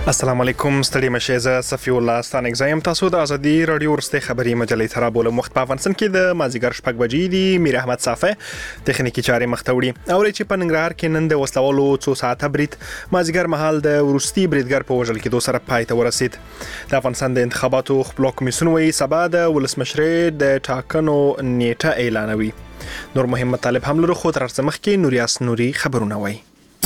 السلام علیکم ستړي مشه زه صفی الله ستانک زایم تاسو د ازادي رادیو ورسته خبري مجلې ترابول وخت په افغانستان کې د مازیګر شپږ بجې دی میر احمد صافه تخنیکی چارې مختوړي او چې په ننګرهار کې نن د وسلوالو 2 ساعته برید مازیګر مهال د ورستي بریدګر په وژل کې 2 سره پای ته ورسید د افغانستان د انتخاباتو خپل کمیسیون وی سبا د ولسمشر د ټاکنو نیټه اعلانوي نور مهم مطالب هم لرو خو تر څمخ کې نوریاس نوري خبرونه وای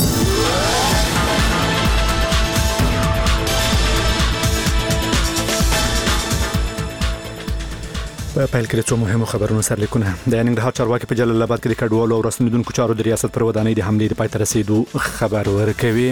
په پیل کې څو مهمو خبرونو سرلیکونه د ننګرهار چارواکي په جلال آباد کې د کډوالو او رسنیدونکو چارو د ریاست پر ودانۍ د حملې د پای ته رسیدو خبر ورکوي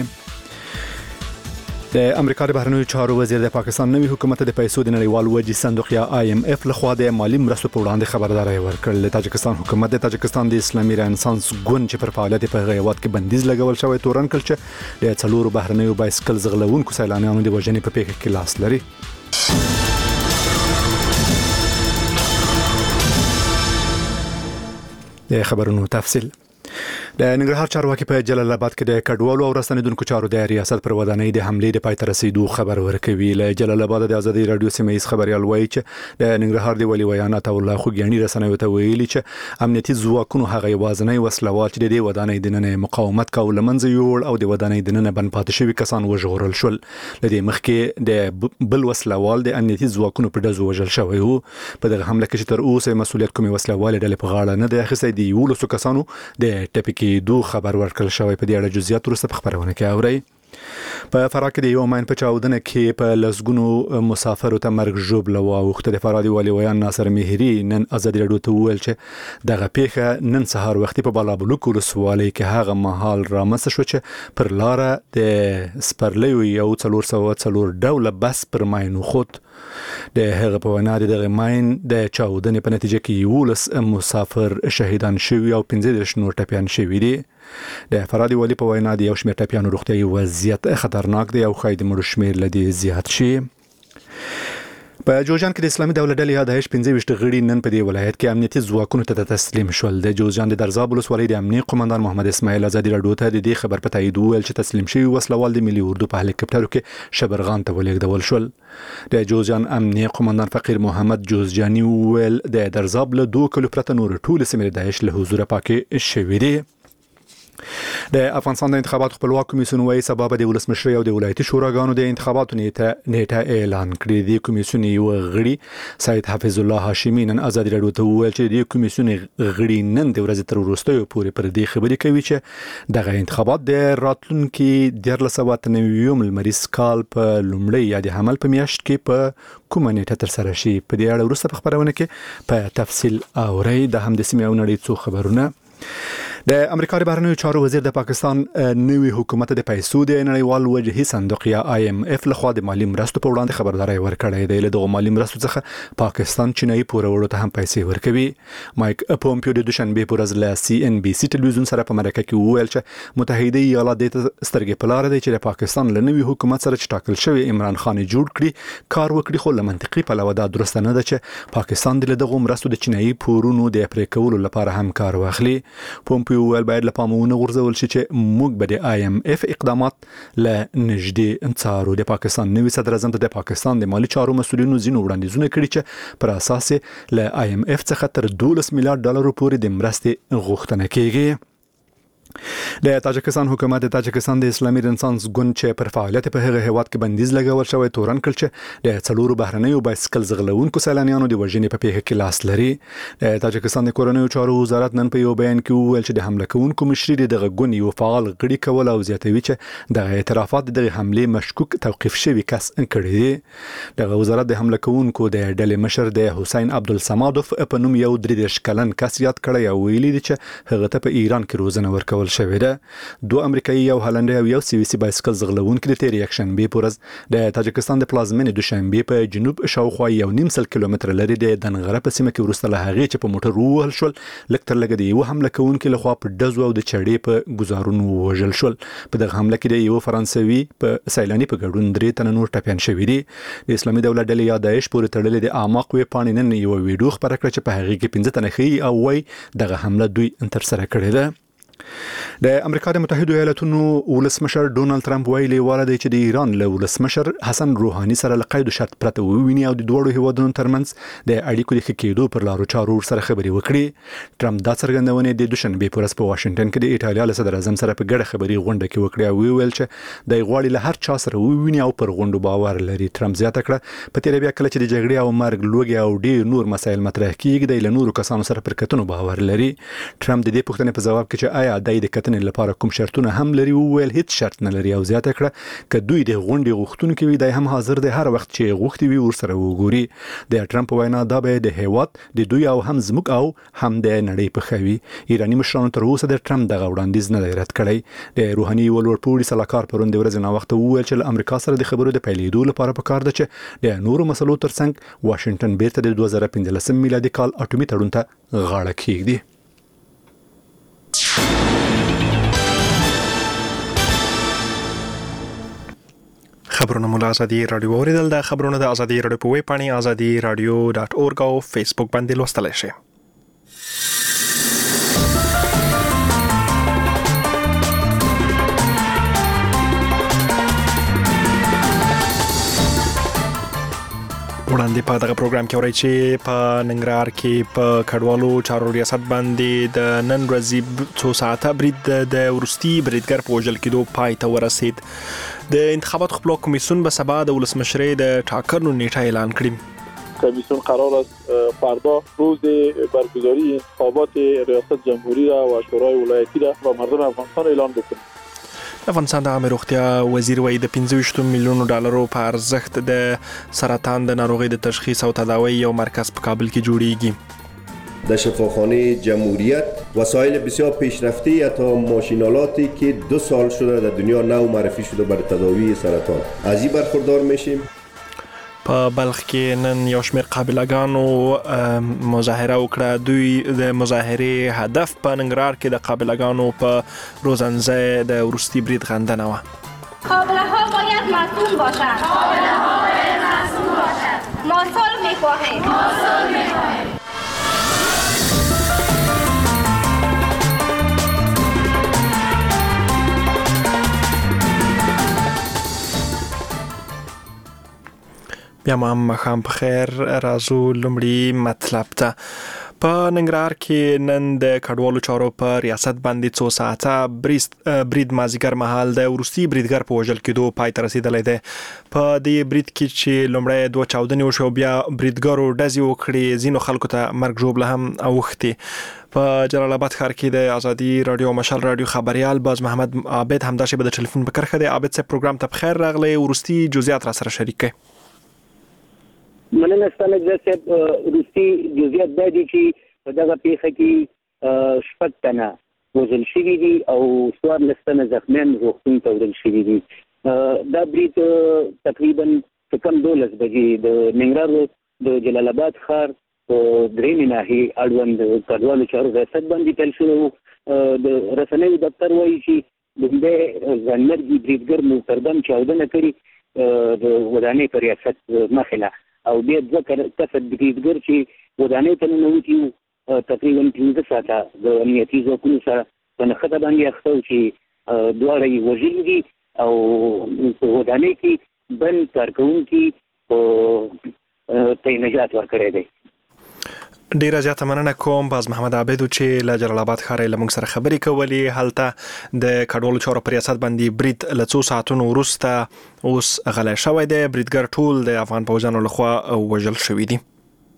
د امریکا د بهرنیو چارو وزیر د پاکستان نوي حکومت د پیسو د نړیوال وجې صندوق یا IMF لخوا د مالی مرستو په وړاندې خبرداري ورکړل تاجکستان حکومت د تاجکستان د اسلامي رنسانس ګوند چې پر فعالیت په غیوات کې بندیز لګول شوی تورن کړ چې د څلورو بهرنیو بایسکل زغلونکو سیلانیانو د وژنې په پیښه کې لاس لري د خبرونو تفصیل د ننګرهار چارواکي په جلال آباد کې د کډوالو او رسنیدونکو چارو د ریاست پر ودانۍ د حملې د پای ته رسیدو خبر ورکوي له جلال آباد د ازادي رادیو سیمه‌ایز خبريال وایي چې د ننګرهار دی ولي ویانات الله خوګیانی رسنیو ته ویلي چې امنیتي ځواکونو هغه وازنۍ وسلوال چې د ودانۍ د نن مقاومت کول منځ یوړ او د ودانۍ د نن بن پاتې شوی کسان وژغورل شول لدې مخکې د بل وسلوال د امنیتي ځواکونو په دزو وژل شوی وو په دغه حمله کې چې تر اوسه مسؤلیت کومي وسلوال ډلې په غاړه نه د اخیستي دی یو لسو کسانو د ټپکی دو خبر ورکړل شوی په دې اړه جزئیات ورسته په خبرونه کې اوري په فراه کې د یو ماین په چاودنه کې په لسګونو مسافرو ته مرګ ژوبله واوښته د فراه دی ولي ویان ناصر مهری نن ازادي رادیو ته وویل چې دغه پیښه نن سهار وختي په بالابلوک ولسوالۍ کې هغه مهال رامنځته شو چې پر لار د سپرلیو یو 404 ډوله بس پر ماینو خود د هغه په وینا د ماین د چاودنې په نتیجه کې یو مسافر شهیدان شوي او 15 نور ټپیان شوي دي د فرادي ولی په وینا د یو شمېر ټپیانو روغتیايي وضعیت خطرناک دی او خاید مړو شمېر لدی زیات شي په جوزجان کې د اسلامي دولت ډلې یادایش 15 غړي نن په دې ولایت کې امنیتي ځواکونو ته تسلیم شول د جوزجان د درزاب ولسوالۍ د امنیت قومندان محمد اسماعیل ازادي رادیو ته د دې خبر په تایید ویل چې تسلیم شوی وسلوال د ملي اردو په هلیکاپټرو کې شبرغان ته ولېږدول شول د جوزجان امنیت قومندان فقیر محمد جوزجاني ویل د درزاب له 2 کیلو پرته نور ټول سیمې داعش له حضور پاکي شوی دي د افغانستان د انتخاباتو خپلواک کمیسیون وايي سبب د ولسمشر او د ولایتي شوراګانو د انتخاباتو نیټه اعلان کړې دی کمیسیون یو غړي سید حفیظ الله هاشمی نن ازادي رادیو ته وویل چې د کمیسیون غړي نن د ورځې تر وروستیو پورې پر دې خبرې کوي چې دغه انتخابات د راتلونکي 1999 لمریز کال په لومړی یا د حمل په میاشت کې په کومه نیټه تر سره شي په دې اړه وروسته په خبرونه کې په تفصیل اوري د هم د سیمې او نړۍ څو خبرونه د امریکا د بهرنیو چارو وزیر د پاکستان نوي حکومت د پیسو د نړیوال وجهي صندوق یا IMF لخوا د مالی مرستو په وړاندې خبرداري ورکړې ده له دغه مالی مرستو څخه پاکستان چینایي پورولو ته هم پیسې ورکوي مایک پومپیو د دوشنبه پر ورځ له CNBC ټلویزیون سره په مرکه کې وویل چې متحده ایالات د سترګې په لار دی چې د پاکستان له نوي حکومت سره ټاکل شوی عمران خان جوړ کړي کار وکړي خو له منطقي پلوه دا درسته نه ده چې پاکستان د دغه مرستو د چینایي پورونو د پرې کولو لپاره هم کار واخلي پومپیو ویل باید له پامونه غورځول شي چې موږ به د IMF اقدامات له نږدې څارو د پاکستان نوي صدر اعظم د پاکستان د مالی چارو مسؤلینو ځینو وړاندیزونه کړي چې پر اساس له IMF څخه تر 12 میلیارډ ډالر پورې د مرستې غوښتنه کیږي د تاجکستان حکومت د تاجکستان د اسلامي رنسانس ګوند چې پر فعالیت په هغه هیواد کې بندیز لګول شوی تورن کړ چې د څلورو بهرنیو بایسکل زغلونکو سیلانیانو د وژنې په پیښه کې لاس لري د تاجکستان د کورنیو چارو وزارت نن په یو بیان کې وویل چې د حمله کوونکو مشري دغه ګوند یو فعال غړي کول او زیاتوي چې د اعترافات د حمله مشکوک توقيف شوی کس کړی دی د وزارت د حمله کوونکو د ډلې مشر د حسین عبدالصمادوف په نوم یو 33 کلن کس یاد کړی او ویلي دی چې هغه ته په ایران کې روزنه ورکول شوې ده 2 امریکایي یو هالندي او یو سویسي بایسکل زغلونکو د تیر یکشنبه پورز د تاجکستان د پلازمینې دوشنبه په جنوب شاوخوا 1.5 کیلومتر لري د دنغره په سیمه کې ورسته له هغه چې په موټر ووهل شول لکتر لګ دی یو حمله کوونکو لخوا په دزو او د چړې په گزارونو وژل شول په دغه حمله کې د یو فرانسوي په سیلاني په ګډون 3 تن نور ټپيان شوي دي د اسلامي دولت ډلې یا داعش پورې تړلې د اعماق وی پانی نن یو ویډیو خبره کړه چې په هغه کې 15 تنه خي او وای دغه حمله دوی تر سره کړې ده د امریکا د متحده ایالاتونو ولسمشر ډونالد ترامپ ویلي ولدی چې د ایران له ولسمشر حسن روحاني سره لقید شرط پرته وویني او د دوړو هیوادونو ترمنځ د اړیکو د ښه کېدو پر لارو چارو سره خبري وکړي. ترامپ دا څرګندونه د دوشنبه په ورځ په واشنگټن کې د ایټالیا له صدر اعظم سره په ګډه خبري غونډه کې وکړه او ویل چې د غواړي له هر چا سره وویني او پر غونډو باور لري. ترامپ زیاته کړه په تیر بیا کله چې د جګړې او مرګ لوګي او ډیر نور مسایل مطرح کیږي د نورو کسانو سره پر کتنو باور لري. ترامپ د دې پوښتنې په جواب کې چې آیا د کتنې لپاره کوم شرطونه هم لري وویل هیڅ شرط نه لري او زیاته کړه ک دوی د غونډې غوښتونکو وي د هم حاضر د هر وخت چې غوښتي وي ورسره وګوري. د ترامپ وینا دا به د هیواد د دوی او هم زموږ او هم د نړۍ په خوي. ایرانی مشرانو تر اوسه د ترامپ دغه وړاندیز نه رد کړی. د روحاني ولورپوړي سلاکار پروند ورځ نه وخت وویل چې امریکا سره د خبرو د پیلېدو لپاره پکار ده چې د نورو مسلو ترڅنګ واشنگټن بیرته د 2015 میلادي کال اټومي تړون ته غاړه کېږدي. خبرونه مو له ازادي رادیو اوریدل. د خبرونه د ازادي رادیو په ویب پاڼې azadi.radio.org او فیسبوک باندې لوستلی شئ. وړاندې په دغه پروګرام کې اورئ چې په ننګرهار کې په کډوالو چارو ریاست باندې د نن ورځې څو ساعته برید د وروستي بریدګر په وژل کېدو پای ته ورسید. د انتخاباتو خپلواک کمیسیون به سبا د ولسمشرۍ د ټاکنو نیټه اعلان کړي. کمیسیون قرار است فردا روز برگزاری انتخابات ریاست جمهوری را و شورای ولایتی را با مردم افغانستان اعلان بکنه. افغانستان د عامه روغتیا وزیر وایي د 25 میلیونو ډالرو په ارزښت د سرطان د ناروغۍ د تشخیص او تداوی یو مرکز په کابل کې جوړیږي. در شفاخانه جمهوریت وسایل بسیار پیشرفته تا ماشینالاتی که 2 سال شده در دنیا نو معرفی شده برای تداوی سرطان از این برخوردار میشیم. په بلخ کې نن یو شمېر قابلګانو مظاهره وکړه. دوی د مظاهرې هدف په ننګرهار کې د قابلګانو په روزنځای د وروستي برید غندنه وه. قابله‌ها باید مسئول باشند. ما صلح می‌خواهیم. بیا هم مخام په خیر رازو لمړي مطلب ته. په ننګرهار کې نن د کډوالو چارو په ریاست باندې څو ساعته برید مازیګر مهال د وروستي بریدګر په وژل کېدو پای ته رسیدلی دی. په دې برید کې چې لومړی 2 چاودنې وشو بیا بریدګرو ډزې وکړې، ځینو خلکو ته مرګ ژوبله هم اوښتې. په جلال آباد ښار کې د ازادي رادیو او مشال رادیو خبريال باز محمد عابد همدا شی به د ټلیفون په کرخه دی. عابد صاحب پروګرام ته بخیر راغلی، وروستي جزئیات را سره شریک کړئ. مننه ستاسو صاحب. روسي جزئیات دا دي چې په دغه پیښه کې شپږ تنه وژل شوي دي او 14 تنه زخمیان روغتون ته وړل شوي دي. دا برید تقریبا کم 12 بجې د ننګرهار د جلال آباد ښار په درېیمې ناحیې اړوند کډوالو چارو ریاست باندې پیل شوی و. د رسنیو دفتر وایي چې لومړی ځانمرګي بریدګر محترم چاودنه کړې د ودانۍ په ریاست مخې نه، او بیا 2 کسه بریدګر چې ودانۍ ته ننوتي وو تقریبا 15 ساعته د امنیتي ځواکونو سره په نښته باندې اخته و چې دواړه یې وژلي دي او په ودانۍ کې بند کارکوونکي ته نجات ورکړی دی. ډیره زیاته مننه کوم باز محمد عابد چې له جلال آباد ښار له موږ سره خبرې کولې. هلته د کډوالو چارو په ریاست باندې برید له څو ساعتونو وروسته اوس غلی شوی دی. بریدګر ټول د افغان پوځیانو لخوا وژل شوي دي.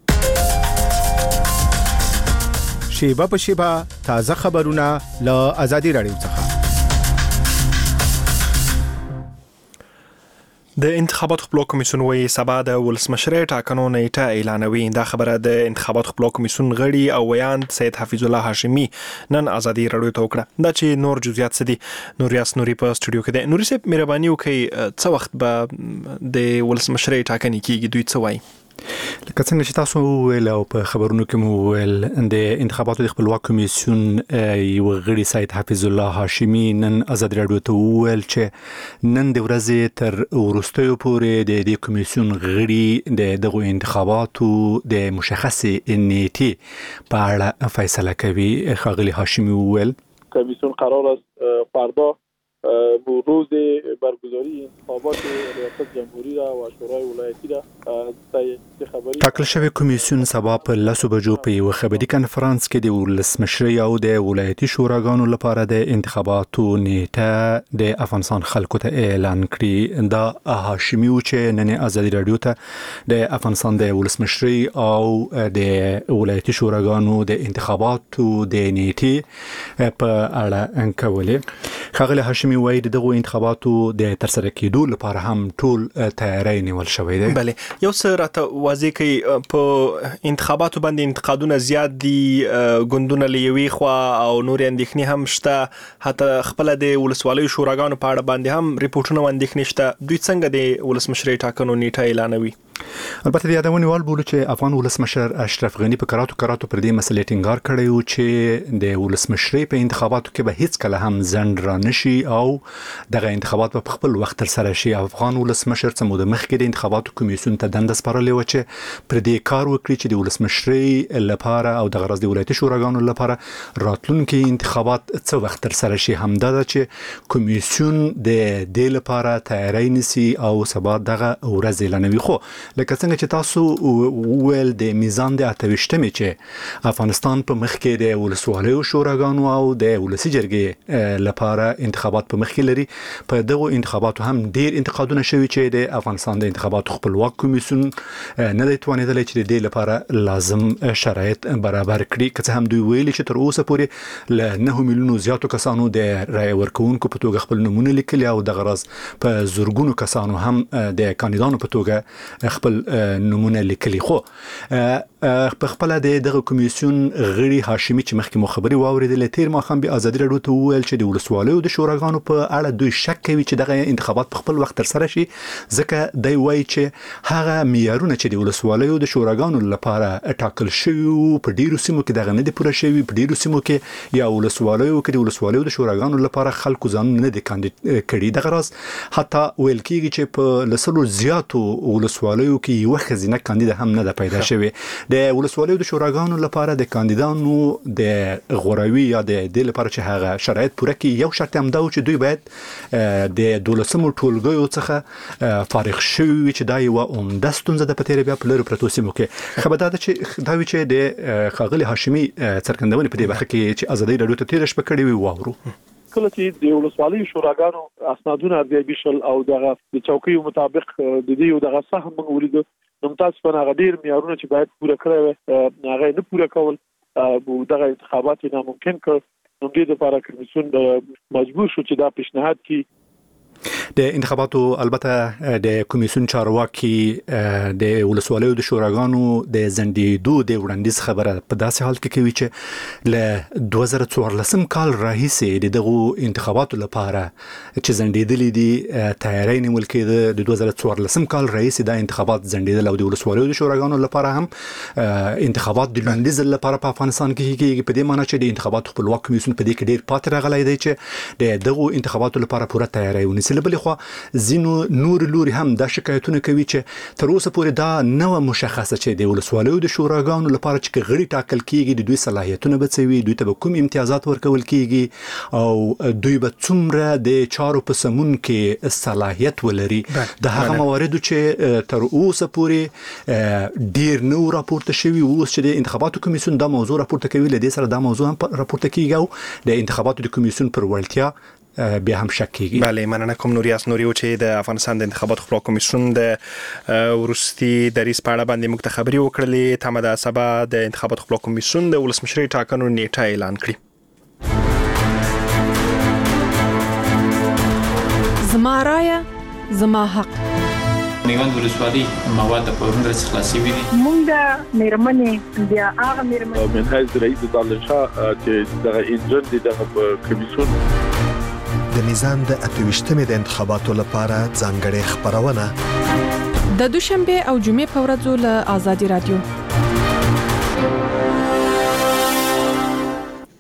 شیبه په شیبه تازه خبرونه له ازادي رادیو څخه. د انتخاباتو خپلواک کمیسیون وایي سبا د ولسمشرۍ ټاکنو نیټه اعلانوي. دا خبره د انتخاباتو خپلواک کمیسیون غړي او ویاند سید حفیظ الله هاشمي نن ازادي رادیو ته وکړه. دا چې نور جزئیات څه دي، نوریاس نوري په سټوډیو کې دی. نوري صاحب مهرباني وکړئ، څه وخت به د ولسمشرۍ ټاکنې کیږي؟ دوی څه وایي؟ لکه څنګه چې تاسو وویل او په خبرونو کې مو وویل د انتخاباتو د خپلواک کمیسیون یو غړي سید حفیظ الله هاشمي نن ازادي رادیو ته وویل چې نن د ورځې تر وروستیو پورې د دې کمیسیون غړي د دغه انتخاباتو د مشخصې نیټې په اړه فیصله کوي. ښاغلي هاشمي وویل کمیسیون قرار است فردا روز برگزاری انتخابات ریاست جمهوری را و شورای ولایتی را خبری ټاکل شوی کمیسیون سبا په 10 بجو په یو خبري کانفرنس کې د ولسمشرۍ او د ولایتي شوراګانو لپاره د انتخاباتو نیټه د افغانستان خلکو ته اعلان کړی. دا هاشمي و چې نن ازادي رادیو ته د افغانستان د ولسمشرۍ او د ولایتي شوراګانو د انتخاباتو د نیټه په اړه انکولې. خغله هاشمي وایي دغه انتخاباتو د ترسره کېدو لپاره هم ټول تیاری نیول شوی دی. بله یو څه راته واضح کوي په انتخاباتو باندې انتقادونه زیات دي، ګوندونه لوي خو او نور اندېښنې هم شته، حتی خپل د ولسوالۍ شوراګانو په اړه باندې هم ریپورتونه اندېښنې شته. دوی څنګه د ولسمشرۍ ټاکنو نیټه اعلانوي؟ البته د یادونې وال بولو چې افغان ولسمشر اشرف غنی په کراتو پر دې مسلې ټینګار کړی و چې د ولسمشرۍ په انتخاباتو کې به هیڅ کله هم ځنډ را نشي او دغه انتخابات په خپل وخت تر سره شي. افغان ولسمشر څه موده مخکې د انتخاباتو کمیسیون ته دنده سپارلې و چې پر دې کار وکړي چې د ولسمشرۍ لپاره او د غرض د ولایتي شوراګانو لپاره راتلونکي انتخابات څه وخت تر سره شي. همدا ده چې کمیسیون د دې لپاره تیاری نیسي او سبا دغه ورځ اعلانوي. خو لکه څنګه چې تاسو ویل د میزان د 28مې چې افغانستان په مخ کې د ولسوالیو شوراګانو او د ولسی جرګې لپاره انتخابات په مخ کې لري، په دغه انتخاباتو هم ډیر انتقادونه شوي چې د افغانستان د انتخاباتو خپلواک کمیسیون نه دی توانیدلی چې د دې لپاره لازم شرایط برابر کړي. که هم دوی ویلي چې تر اوسه پورې له 9 میلیونو زیاتو کسانو د رای ورکوونکو په توګه خپل نمونه لیکلي او د غرض په زورګونو کسانو هم د کاندیدانو په توګه خپل نمونه لیکلي. خو په خپل دغه کمیسیون غړي هاشمي چې مخکې مو خبري واوریدل تیر ماخام به ازادي رادیو ته ویل چې د ولسوالیو د شوراګانو په اړه دوی شک کوي چې دغه انتخابات په خپل وخت تر سره شي، ځکه دوی وایي چې هغه معیارونه چې د ولسوالیو د شوراګانو لپاره ټاکل شوي په ډیرو سیمو کې دغه نه دي پوره شوي. په ډیرو سیمو کې یا ولسوالیو کې د ولسوالیو د شوراګانو لپاره خلکو ځان نه دي کاندید کړي. دغه راز حتی ویل کېږي چې په لسلو زیاتو ولسوالیو کې یو خزینه کاندید هم نه ده پیدا شوی. د ولسوالیو د شوراګانو لپاره د کاندیدانو د غوراوي یا د دې لپاره چې هغه شرایط پوره کړي، یو شرط هم دا و چې دوی باید د 12مو ټولګیو څخه فارغ شوي چې دا یو عمده ستونزه ده په تیر بیا په لرو پرتو سیمو کې. خبر ده چې دا وی چې د ښاغلي هاشمي څرګندونې په دې برخه کې چې ازادي رادیو ته تیر شپه کړې وي واورو. کله چې د ولسوالۍ شوراګانو اسنادونه ارزیابي شول او دغه د چوکیو مطابق د دې یو دغه سهم موږ ولیدو، نو تاسو په هغه ډیر معیارونه چې باید پوره کړی وي هغه نه پوره کول او دغه انتخابات ناممکن کړ. نو دې لپاره کمیسیون مجبور شو چې دا پیشنهاد کړي. د انتخاباتو البته د کمیسیون چارواکي د ولسوالیو د شوراګانو د زندیدو د وړاندیز خبره په داسې حال کې کوي چې له 2014 کال راهیسې دغه انتخاباتو لپاره چې زندیدلې دي تیاری نیول کېده. د 2014 کال راهیسې د انتخابات زندیدل او د ولسوالیو د شوراګانو لپاره هم انتخابات د وړاندیز لپاره په افغانستان کې کېږي، په دې معنی چې د انتخاباتو خپلواک کمیسیون په دې کې ډیر پاتې راغلی دی چې دغه انتخاباتو لپاره پوره تیاری ونیسي. بلې خو ځینو نور لوري هم دا شکایتونه کوي چې تر اوسه پورې دا نه مشخصه چې د ولسوالیو د شوراګانو لپاره چې غړي ټاکل کیږي د دوی صلاحیتونه به څه وي، دوی ته کوم امتیازات ورکول کیږي او دوی به څومره د چارو په سمون کې صلاحیت ولري. د هغه مواردو چې تر اوسه پورې ډیر نو راپورته شوی، اوس چې د انتخاباتو کمیسیون دا موضوع راپورته کوي، لدې سره دا موضوع هم راپورته کیږي او د انتخاباتو د کمیسیون پر وړتیا بیا هم شک کیږي. بله مننه کوم نوریاس نوریو چې د افغانستان د انتخاباتو خپلواک کمیسیون د ورستي دریس په اړه باندې موږ ته خبري وکړلې. تمه ده سبا د انتخاباتو خپلواک کمیسیون د ولسمشرۍ ټاکنو نیټه اعلان کړي. زما رایه زما حق. میوند ولسوالي مواد په هندرس خلاصي وي. مونږ د میرمنې بیا هغه میرمنې من حیث رئیس دالشاه چې دغه انجن دغه کمیسیون د میزان د 28مې د انتخاباتو لپاره ځانګړې خبرونه د دوشنبه او جمعې په ورځو له آزادي رادیو.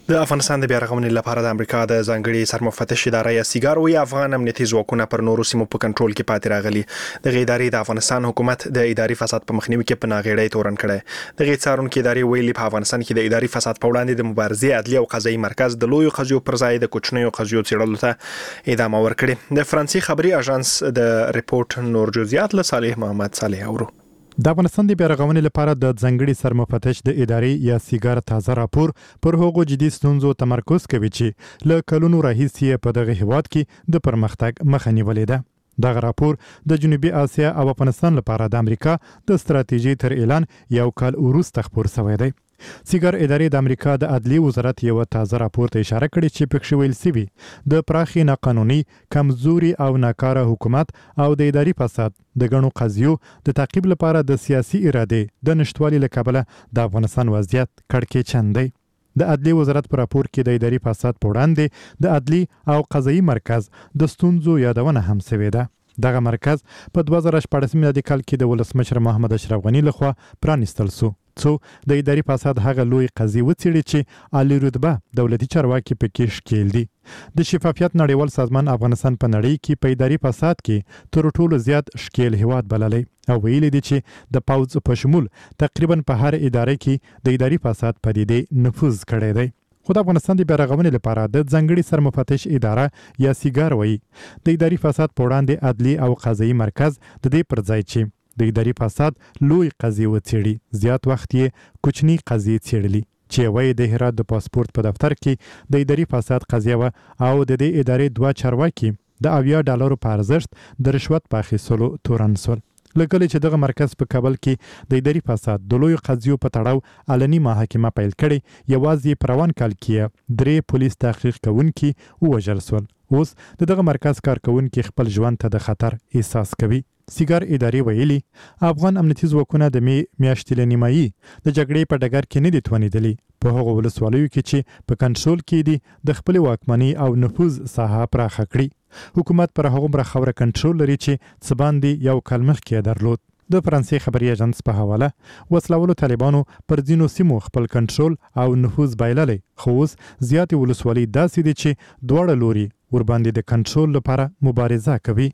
د افغانستان د بیا رغونې لپاره د امریکا د ځانګړي سرمفتش ادارې یا سیګار وی افغان امنیتي ځواکونه پر نورو سیمو په کنټرول کې پاتې راغلي. د ادارې د افغانستان حکومت د اداري فساد په مخنیوي کې په ناغېړۍ تورن کړي. د څارونکو ادارې ویلي په افغانستان کې د اداري فساد په وړاندې د مبارزې عدلي او قضایي مرکز د لویو قضیو پر ځای د کوچنیو قضیو څېړلو ته ادامه ورکړي. د فرانسې خبري اژانس د ریپورت نور جزئیات له صالح محمد صالح اورو. د افغانستان د بیا رغونې لپاره د ځانګړي سرمفتش د ادارې یا سیګار تازه راپور پر هغو جدي ستونزو تمرکز کوي چې له کلونو راهیسې په دغه هیواد کې د پرمختګ مخه نیولې ده. دغه راپور د جنوبي اسیا او افغانستان لپاره د امریکا د ستراتیژي تر اعلان یو کال وروسته خپور شوی دی. سیګار ادارې د امریکا د عدلي وزارت یو تازه راپور ته اشاره کړې چې پکې ویل شوی د پراخي ناقانوني، کمزوري او ناکاره حکومت او د اداري فساد د غنو قضیو د تعقیب لپاره د سیاسي اراده د نشټوالي له کبله د افغانستان وضعیت کړکېچن دی. د عدلي وزارت په راپور کې د اداري فساد په وړاندې د عدلي او قضایي مرکز د ستونزو یادونه هم شوې ده. دغه مرکز په 2014 میلادي کال کې د ولسمشر محمد اشرف غني لخوا پرانیستل شو څو د اداري فساد هغه لوی قضیې وڅېړي چې عالی رتبه دولتي چارواکي پکې شکیل دي. د شفافیت نړیوال سازمان افغانستان په نړۍ کې په اداري فساد کې تر ټولو زیات شکیل هیواد بللی او ویلي دي چې د پوځ په شمول تقریبا په هر ادارې کې د اداري فساد پدیدې نفوذ کړی دی. خو د افغانستان د بیا رغونې لپاره د ځانګړي سرمفتش اداره یا سیګار وایي د اداري فساد په وړاندې عدلي او قضایي مرکز د دې پر ځای چې د اداري فساد لوی قضیې وڅېړي زیات وخت یې کوچني قضیې څېړلي چې وایي د هرات د پاسپورت په دفتر کې د اداري فساد قضیه و او د دې ادارې 2 چارواکي د $70 په ارزښت د رشوت په اخیستلو تورن شول. لکه چې دغه مرکز په کابل کې د اداري فساد د لوی قضیو په تړاو علني محاکمه پیل کړي یوازې په روان کال کې 3 پولیس تحقیق کوونکي ووژل شول. اوس دغه مرکز کارکونکي خپل ژوند ته د خطر احساس کوي. سیګار ادارې ویلي افغان امنیتي ځواکونه د میاشتې له نیمایي د جګړې په ډګر کې نه دي توانېدلي. په هغو ولسوالیو کې چې په کنټرول کې دي د خپل واکمنۍ او نفوذ ساحه پراخه کړي. حکومت پر هغومره خاوره کنټرول لري چې څه باندې یو کال مخکې درلود. د فرانسې خبري اژانس په حواله وسلوالو طالبانو پر ځینو سیمو خپل کنټرول او نفوذ بایللی خو اوس زیاتې ولسوالۍ داسې دي چې دواړه لوري ورباندې د کنټرول لپاره مبارزه کوي.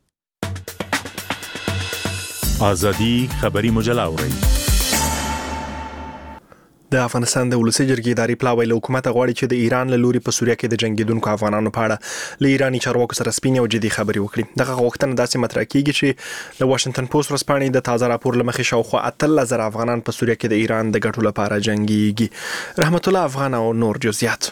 آزادی خبری مجله اورئ. د افغانستان د ولسی جرګې اداري پلاوی له حکومت غواړي چې د ایران له لوري په سوریه کې د جنگیدونکو افغانانو په اړه له ایرانی چارواکو سره سپینې او جدي خبرې وکړي. دغه غوښتنه داسې مطرح کیږي چې د واشنگټن پوسټ ورځپاڼې د تازه راپور له مخې شاوخوا 13,000 افغانان په سوریه کې د ایران د ګټو لپاره جنگيږي. رحمت الله افغان او نور جزئیات.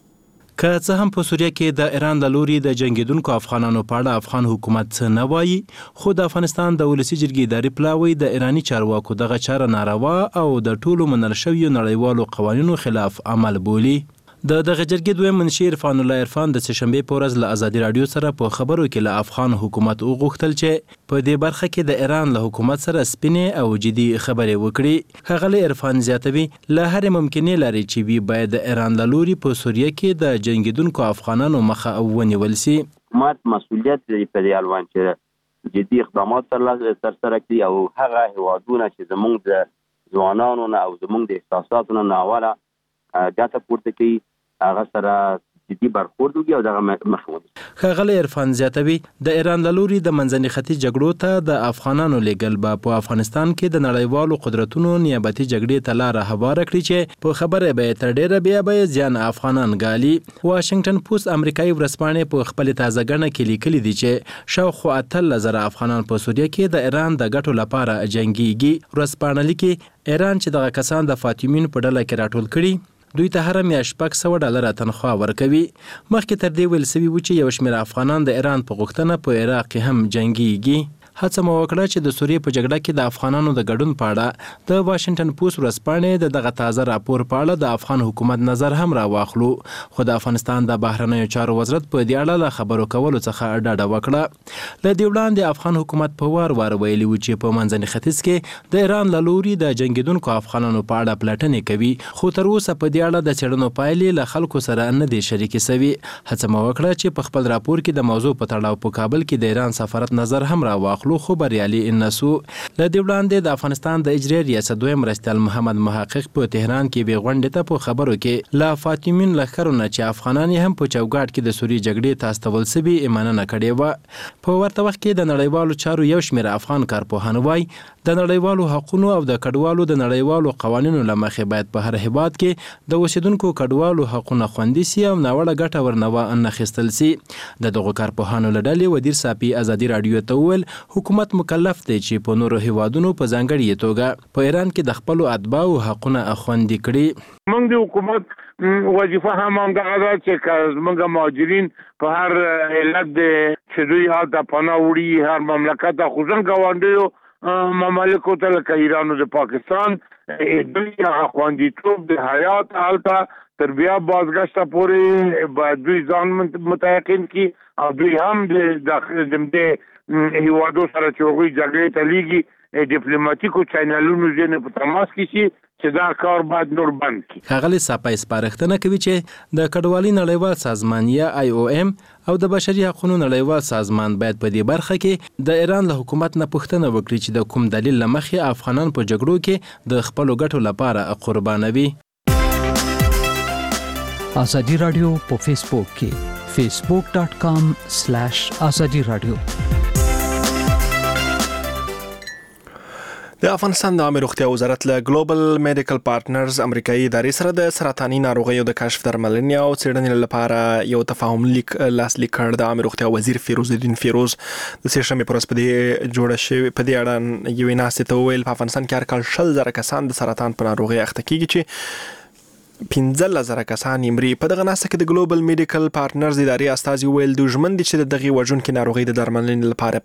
که څه هم په سوریه کې د ایران له لوري د جنگیدونکو افغانانو په اړه افغان حکومت نه وایي خو د افغانستان د ولسی جرګې اداري پلاوی د ایرانی چارواکو دغه چاره ناروا او د ټولو منل شویو نړیوالو قوانینو خلاف عمل بولي. د دغه جرګې دویم منشي عرفان الله عرفان د سهشنبه په ورځ له ازادي رادیو سره په خبرو کې له افغان حکومت وغوښتل چې په دې برخه کې د ایران له حکومت سره سپینې او جدي خبرې وکړي. ښاغلی عرفان زیاتوي له هرې ممکنې لارې چې وي باید د ایران له لوري په سوریه کې د جنګیدونکو افغانانو مخه ونیول سي. حکومت مسؤلیت لري په دې اړوند چې جدي اقدامات ترسره کړي او هغه هیوادونه چې زموږ د ځوانانو نه او زموږ د احساساتو نه اوله ګټه پورته کوي هغه سره جدي برخورد وکړي او دغه مخه ونیسي. ښاغلی عرفان زیاتوي د ایران له لوري د منځني ختیځ جګړو ته د افغانانو لیږل به په افغانستان کې د نړیوالو قدرتونو نیابتي جګړې ته لاره هواره کړي چې په خبره به یې تر ډېره بیا به یې زیان افغانان ګالي. واشنګټن پوسټ امریکایي ورځپاڼې په خپلې تازه ګڼه کې لیکلي دي چې شاوخوا 13,000 افغانان په سوریه کې د ایران د ګټو لپاره جنګیږي. ورځپاڼه لیکي ایران چې دغه کسان د فاطمین په ډله کې راټول کړي دوی ته هر میاشت $600 تنخواه ورکوي. مخکې تر دې ویل سوي و چې یو شمېر افغانان د ایران په غوښتنه په عراق کې هم جنګیږي. هڅه مو وکړه چې د سوریې په جګړه کې د افغانانو د ګډون په اړه د واشنګټن پوسټ ورځپاڼې د دغه تازه راپور په اړه د افغان حکومت نظر هم راواخلو خو د افغانستان د بهرنیو چارو وزارت په دې اړه له خبرو کولو څخه ډډه وکړه. له دې وړاندې افغان حکومت په وار ویلي و چې په منځني ختیځ کې د ایران له لوري د جنګیدونکو افغانانو په اړه پلټنې کوي خو تر اوسه په دې اړه د څېړنو پایلې له خلکو سره نه دي شریکې سوي. هڅه مو وکړه چې په خپل راپور کې د موضوع په تړاو په کابل کې د ایران سفارت نظر هم راواخلو خلو خو بریالي نسو. له دې وړاندې د افغانستان د اجرایي ریاست دویم مرستیال محمد محقق په تهران کې به غونډې ته په خبرو کې لا فاطمین لخرونه چې افغانان هم په چوکاټ کې د سوري جګړې ته استول سوي ایمانه کړې و. په ورته وخت کې د نړیوالو چارو یو شمېر افغان کارپوهان وایي د نړیوالو حقوقو او د کډوالو د نړیوالو قوانینو له مخې باید په هر هیواد کې د اوسیدونکو کډوالو حقوقونه خوندي سي او ناوړه ګټه ورنه انخیستل سي. د دغو کارپوهانو له ډلې ودیر صافي ازادي رادیو ته وویل حکومت مکلف دی چې په نورو هیوادونو په ځانګړې توګه په ایران کې د خپلو اتباعو حقونه خوندي کړي. موږ د حکومت وظیفه هم همدغه ده چې زموږ مهاجرین په هر علت چې دوی هلته پناه وړي هر مملکت خو زموږ ګاونډیو ممالکو ته لکه ایران او د پاکستان دوی هغه خوندیتوب د حیات هلته تر بیا بازگشته پورې باید دوی ځان متیقن کړي او دوی هم د هیوادو سره چې هغوی جګړې ته لیږي ډیپلوماټیکو چینلونو ځینې په تماس کې شي چې دا کار باید نور بند کړي. ښاغلي صافی سپارښتنه کوي چې د کډوالۍ نړیوال سازمان یا IOM او د بشري حقوقو نړیوال سازمان باید په دې برخه کې د ایران له حکومت نه پوښتنه وکړي چې د کوم دلیل له مخې افغانان په جګړو کې د خپلو ګټو لپاره قربانوي. ازادي رادیو په فیسبوک کې facebook.com/azadi radio. د افغانستان د عامه روغتیا وزارت له ګلوبل میډیکل پارټنرز امریکایي ادارې سره د سرطاني ناروغیو د کشف درملنې او څېړنې لپاره یو تفاهم لیک لاسلیک کړ. د عامه روغتیا وزیر فیروز الدین فیروز د سېشنبې پر ورځ په دې جوړه شوې په دې اړه یوې ناستې ته وویل په افغانستان کې هر کال 100,000 کسان د سرطان په ناروغۍ اخته کیږي چې 15,000 کسان یې مري. په دغه ناسته کې د ګلوبل میډیکل پارټنرز ادارې استازي ویل د ژوند چې د دغه وژونکو ناروغۍ د درملنې لپاره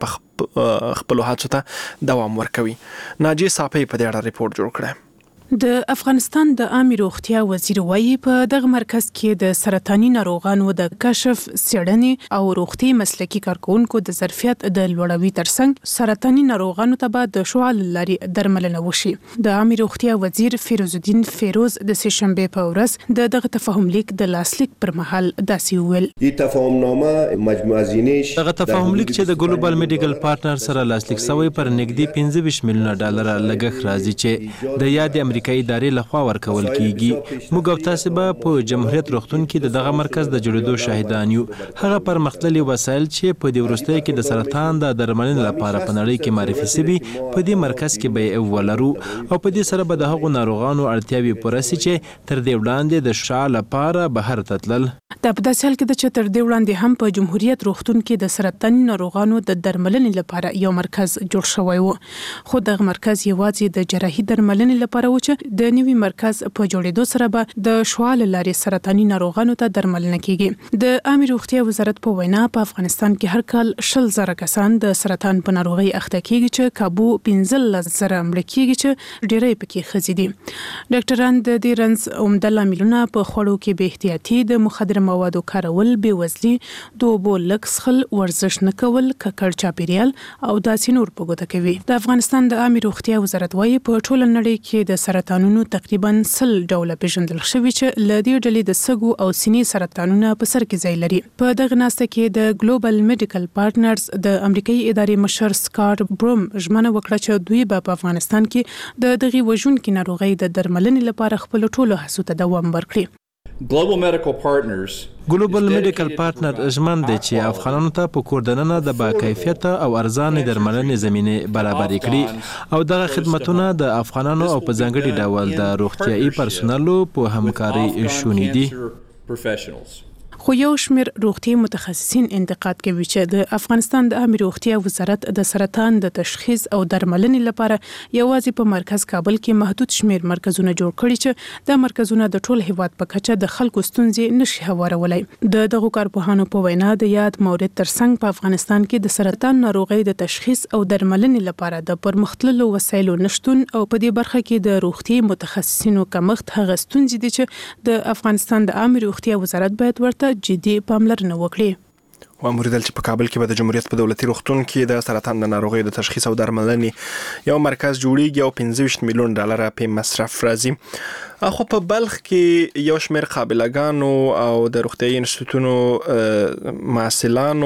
په خپل هڅو ته دوام ورکوي. ناجی صافی په دې اړه ریپورت جوړ کړی. د افغانستان د عامه روغتیا وزیر وایي په دغه مرکز کې د سرطاني ناروغانو د کشف څېړنې او روغتي مسلکي کارکونکو د ظرفیت د لوړوي ترڅنګ سرطاني ناروغانو ته به د شعاع لارې درملنه وشي. د عامه روغتیا وزیر فیروز الدین فیروز د سېشنبې په ورځ دغه تفاهم لیک د لاسلیک پر مهال داسې وویل. این تفاهمنامه مجموعه زینش دغه تفاهم لیک چې د ګلوبال میډیکل پارټنر سره لاسلیک شوی پر نږدې 25 میلیونه ډالر لګښت راځي چې د یاد امریکایي ادارې لخوا ورکول کیږي. موږ او تاسو به په جمهوریت روغتون کې دغه مرکز د جوړېدو شاهدان یو. هغه پرمختللي وسایل چې په دې وروستیو کې د سرطان د درملنې لپاره په نړۍ کې معرفي شوي په دې مرکز کې به ولرو او په دې سره به د هغو ناروغانو اړتیاوې پوره شي چې تر دې وړاندې د شعاع لپاره بهر ته تلل. دا په داسې حال کې ده چې تر دې وړاندې هم په جمهوریت روغتون کې د سرطاني ناروغانو د درملنې لپاره یو مرکز جوړ شوی و. خو دغه مرکز یوازې د جراحي درملنې لپاره و چې د نوي مرکز په جوړېدو سره به د شعاع لارې سرطاني ناروغانو ته درملنه کیږي. د عامه روغتیا وزارت په وینا په افغانستان کې هر کال 100,000 کسان د سرطان په ناروغۍ اخته کیږي چې کابو 15,000 مړه کیږي چې ډېرې پکې ښځې دي. ډاکټران د دې رنځ عمده لاملونه په خوړو کې بې احتیاطي، د مخدره موادو کارول، بېوزلي، د اوبو لږ څښل، ورزش نه کول، ککړ چاپیریال او داسې نور په ګوته کوي. د افغانستان د عامه روغتیا وزارت وايي په ټوله نړۍ کې د سرطانونو تقریبا 100 ډوله پیژندل شوي چې له دې ډلې د سږو او سینې سرطانونه په سر کې ځای لري. په دغه ناسته کې د ګلوبل میډیکل پارټنرز د امریکایي ادارې مشر سکاټ بروم ژمنه وکړه چې دوی به په افغانستان کې د دغه وژونکو ناروغۍ د درملنې لپاره خپل ټولو هڅو ته دوام ورکړي. ګلوبل میډیکل پارټنر ژمن دی چې افغانانو ته په کور دننه د با کیفیت او ارزانه درملنې زمینه برابر کړي او دغه خدماتونه د افغانانو او په ځانګړي ډول د روغتيایي پرسونلو په همکاري شونې دي. خو یو شمېر روغتي متخصصین انتقاد کوي چې د افغانستان د عامه روغتیا وزارت د سرطان د تشخیص او درملنې لپاره یوازې په مرکز کابل کې محدود شمېر مرکزونه جوړ کړي چې د مرکزونه د ټول هیواد په کچه د خلکو ستونزې نشي هوارولای. د دغو کارپوهانو په وینا د یاد مورد ترڅنګ په افغانستان کې د سرطان ناروغۍ د تشخیص او درملنې لپاره د پرمختللو وسایلو نشتون او په دې برخه کې د روغتي متخصصینو کمښت هغه ستونزې دي چې د افغانستان د عامه روغتیا وزارت باید ورته جدي پاملرنه وکړي. واموریدل چې په کابل کې به د جمهوریت په دولتي روغتون کې د سرطان د ناروغیو د تشخیص او درملنې یو مرکز جوړیږي او 15 میلیون ډالر په مصرف راځي. خو په بلخ کې یو شمېر قابلګانو او د روغتیايي انسټیټیوټونو محصلانو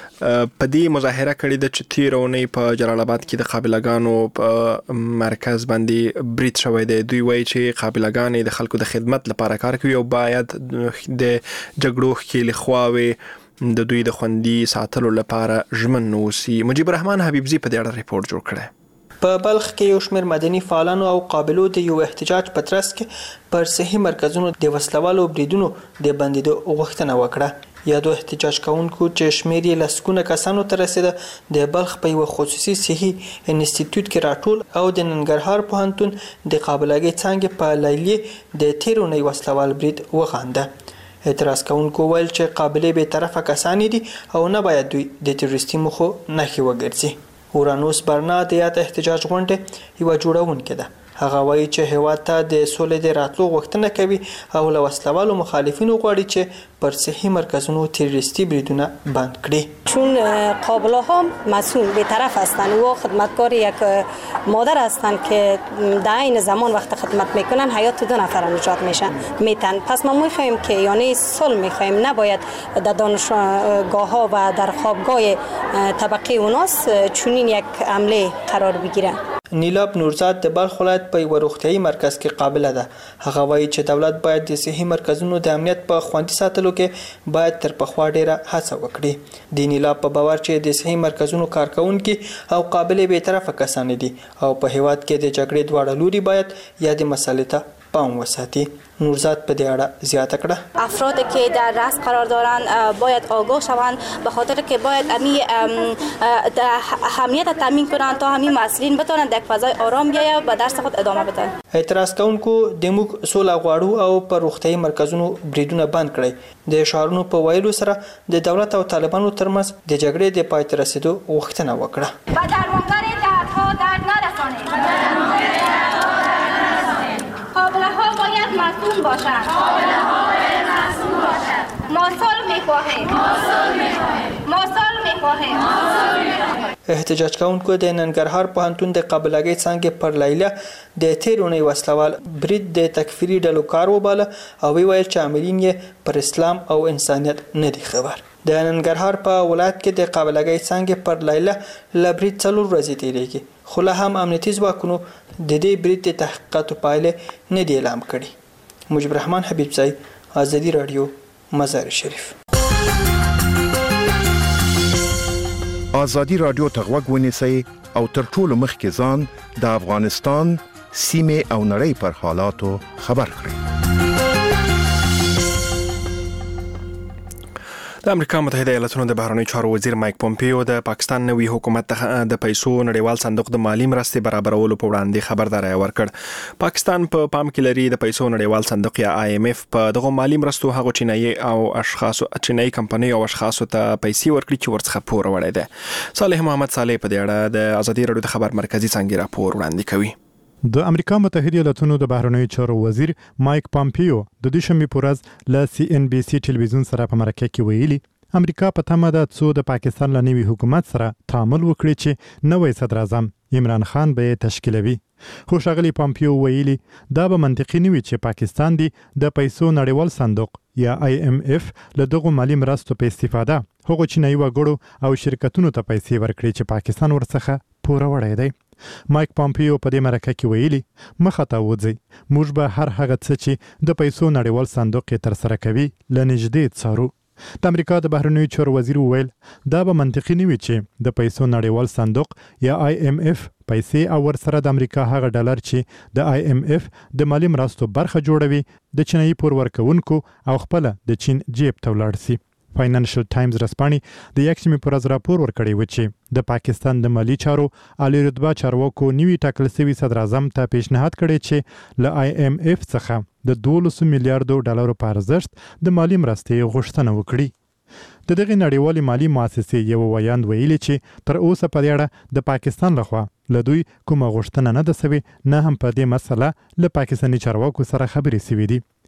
په دې مظاهره کړې ده چې تیرونی په جلال آباد کې د قابلګانو په مرکز باندې برید شوی دی. دوی وایي چې قابلګانې د خلکو د خدمت لپاره کار کوي او باید د جګړو ښکېلې خواوې د دوی د خوندي ساتلو لپاره ژمن اوسي. مجيب الرحمن حبیبزي په دې اړه ریپورت جوړ کړی. په بلخ کې یو شمېر مدني فعالانو او قابلو د یو احتجاج په ترڅ کې پر صحي مرکزونو د وسلوالو بریدونو د بندیدو غوښتنه وکړه. یادو احتجاج کوونکو چې شمېر یې لسګونه کسانو ته رسیده د بلخ په یو خصوصي صحي انسټیټیوټ کې راټول او د ننګرهار پوهنتون د قابلګۍ څانګې په لیلیې د تیرونی وسلوال برید وغانده. اعتراض کوونکو ویل چې قابلې به طرفه کسان دي او نه باید دوی د تروریستي مخو نښې وګرځي. اورانوس برنا د یاد احتجاج غونډه یو جوړونکې ده. هغه وایي چې هیواد ته د سولې د راتلو غوښتنه کوي او له وسلوالو مخالفینو غواړي چې پر صحي مرکزونو تروریستی بریدونه بند کړي. چون قابله‌ها مسئول به طرف هستند و خدمتکار یک مادر هستند که در این زمان وقت خدمت میکنن حیات 2 نفر نجات میشن میتن. پس ما میخوایم که یعنی صلح میخوایم، نباید در دانشگاه ها و در خوابگاه طبقه اوناس چنین یک عمله قرار بگیرن. نیلاب نورزاد د بلخ ولایت په یو روغتیايي مرکز کې قابله ده. هغه وایي چې دولت باید د صحي مرکزونو د امنیت په خوندي ساتلو کې باید تر پخوا ډیره هڅه وکړي. د نیلاب په باور چې د صحي مرکزونو کارکونکي او قابلیت به طرفه کسان دي او په هیواد کې د جګړې دواړه لوري باید یاد مسئله ته پام وساتي. نورزاد په دې اړه زیاته کړه. افرادی که در رأس قرار دارند باید آگاه شوند، به خاطر که باید امنیت تامین کنند تا همین مسئولین بتوانند در فضای آرام بیاید و درس خود ادامه بدن. اعتراض کوونکو د موږ سوله غواړو او پر روغتیايي مرکزونو بریدونه بند کړي. د شعارونو په ویلو سره د دولت او طالبانو ترمنځ د جګړې د پای ته رسیدو غوښتنه وکړه. و درمانگر دردها درد نرسانید. قابله‌ها باید مسئول باشند. ما صلح می‌خواهیم. ما صلح می‌خواهیم. احتجاج کوونکو د ننګرهار پوهنتون د قابلګۍ څنګه پر لیله د تیرونی وسلوال برید د تکفیری ډلو کار وباله او ویل چې عاملین یې پر اسلام او انسانیت نه دي خبر. د ننګرهار په ولایت کې د قابلګۍ څنګه پر لیله لبرید 4 ورځې تیریږي. خو له هم امنیتي ځواکونو د دې برید د تحقیقاتو پایلې نه دي اعلان کړي. مجيب الرحمن حبیبزی، آزادی رادیو، مزار شریف. آزادی رادیو ته غوږ ونیسئ او تر ټولو مخکې ځان د افغانستان سیمې او نړۍ پر حالاتو خبر کړئ. د امریکا متحده ایالاتونو د بهرنیو چارو وزیر مایک پومپیو د پاکستان نوي حکومت د پیسو نړیوال صندوق د مالی مرستې برابرولو په وړاندې خبرداري ورکړ. پاکستان په پام کې لري د پیسو نړیوال صندوق یا IMF په دغه مالی مرستو هغه چینایي او اشخاصو چینایي کمپنۍ او اشخاصو ته پیسې ورکړي چې ورڅخه پور وړي دي. صالح محمد صالح په دې اړه د آزادي رادیو د خبر مرکزی څنګه راپور وړاندې کوي. د امریکا متحده ایالاتونو د بهرنیو چارو وزیر مایک پومپیو د دوشنبه په ورځ له CNBC ټلویزیون سره په مرکه کې ویلي امریکا په تمه ده چې د پاکستان له نوي حکومت سره تعامل وکړي چې نوې صدر اعظم عمران خان به تشکیلوي. خو ښاغلي پومپیو ویلي دا به منطقي نه وي چې پاکستان دی د پیسو نړیوال صندوق یا IMF له دغه مالی مرستو په استفاده هغه چینایي وګړو او شرکتونو ته پیسې ورکړي چې پاکستان ورڅخه پور وړي دی. مایک پومپیو په دې مرکه کې ویلي مخه ته وځي موږ به هر هغه څه چې د پیسو نړیوال صندوق تر سره کوي لنږدې څارو. د امریکا د بهرنیو چارو وزیر ویل دا به منطقي نه وي چې د پیسو نړیوال صندوق یا IMF پیسې او ورسره د امریکا هغه ډالر چې د IMF د مالی مرستو برخه جوړوي د چینایي پور ورکوونکو او خپل د چین جیب ته ولاړ سي. فاینانشل ټایمز رسپاني د یکشنبه پر ورځ راپور ورکړی و چې د پاکستان د مالی چارو عالی رتبه چارواکو نیوی ټاکل شوی صدر اعظم ته پیشنهاد کړی چې له IMF څخه د 12 میلیارډو ډالرو په ارزښت د مالی مرستې غوښتنه وکړي. د دغه نړیوالې مالی مؤسسې یو ویاند ویلي چې تر اوسه په دې اړه د پاکستان لخوا له دوی کومه غوښتنه نه ده سوې نه هم په دې مسله له پاکستاني چارواکو سره خبرې سوې دي.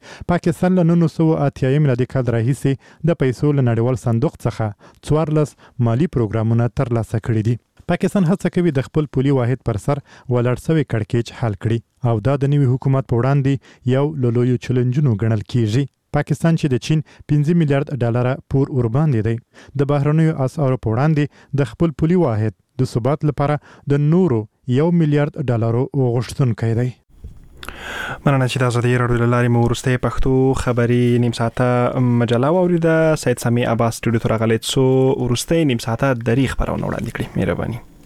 پاکستان له 1980 میلادي کال راهیسې د پیسو له نړیوال صندوق څخه 14 مالی پروګرامونه ترلاسه کړي دي. پاکستان هڅه کوي د خپل پولي واحد پر سر ولاړ شوی کړکېچ حل کړي او دا د نوي حکومت په وړاندې یو لوی چیلنجونو ګڼل کیږي. پاکستان چې د چین 5 میلیارډ ډالر پور ورباندې دی د بهرنیو اسعارو په وړاندې د خپل پولي واحد د ثبات لپاره د نورو 1 میلیارډ ډالر غوښتونکی دی. مننه چې تاسو د رادیو لارې مو ورسته پښتو خبري نیم ساعته مجله اوریده. سید سامي عباس سټوډیو ته راغلی څو ورسته نیم ساعته دری خبرونه وړاندې کړې. مهرباني.